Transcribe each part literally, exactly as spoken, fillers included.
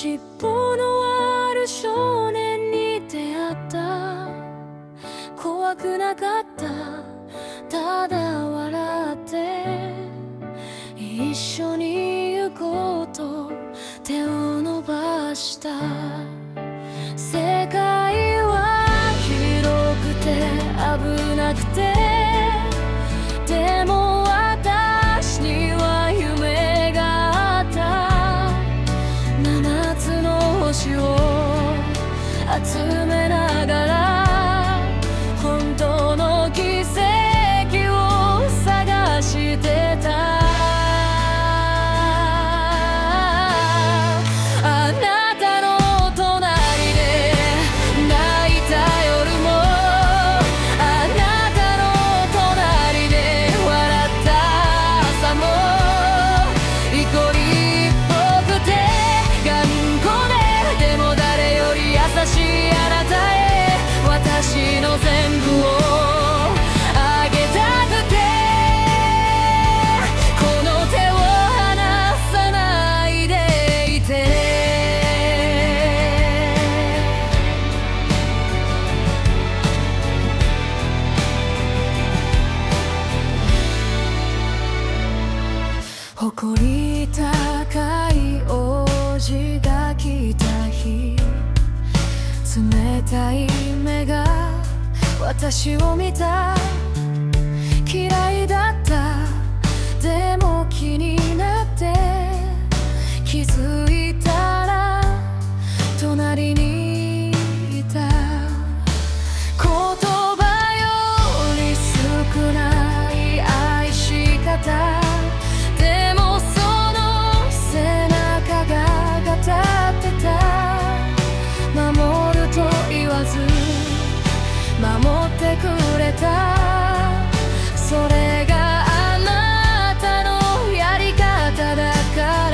尻尾のある少年に出会った。怖くなかった、ただ笑って一緒に行こうと手を伸ばした。世界は広くて危なくて、でも私には夢があった。七つの星を集めながら本当の奇跡を探してた。あなたの隣で泣いた夜も、あなたの隣で笑った朝も、イコリっぽくて頑固で、でも誰より優しいあなたへ私の全部をあげたくて、この手を離さないでいて。誇り高い王子が来た日、冷たい目が私を見た。嫌いだった、でも気になって気づいたら隣にいた。言葉より少ない愛し方、でもその背中が語ってた。守ると言わず守ってくれた。それがあなたのやり方だから。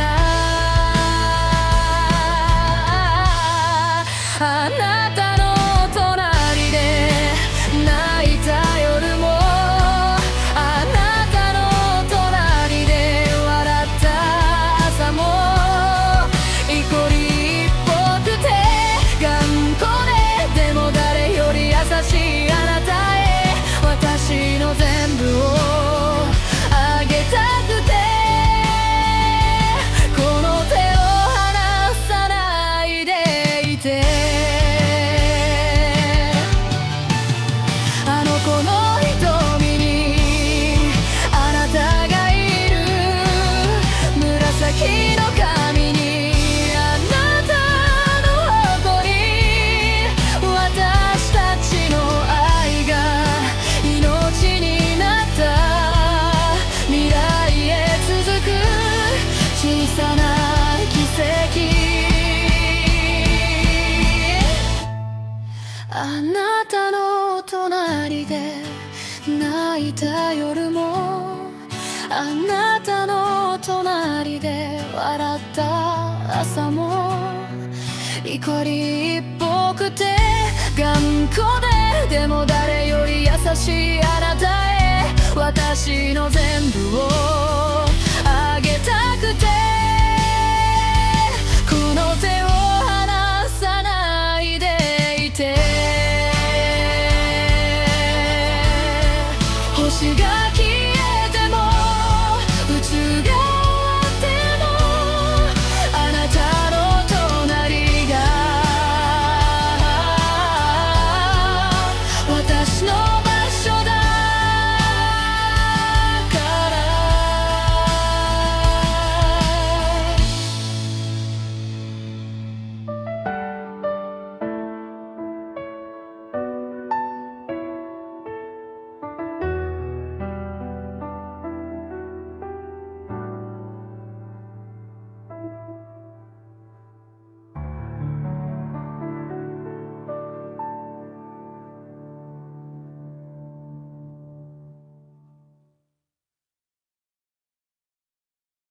あなたの隣で泣いた夜も、あなたの隣で笑った朝も、イコリっぽくて頑固で、でも誰より優しいあなたへ私の全部をあげたくて、この手を離さないでいて。あの子の瞳にあなたがいる、紫の髪にあなたの誇り、私たちの愛が命になった。未来へ続く小さな奇跡。あなたの隣で泣いた夜も、あなたの隣で笑った朝も、怒りっぽくて頑固で、でも誰より優しいあなたへ私の全部を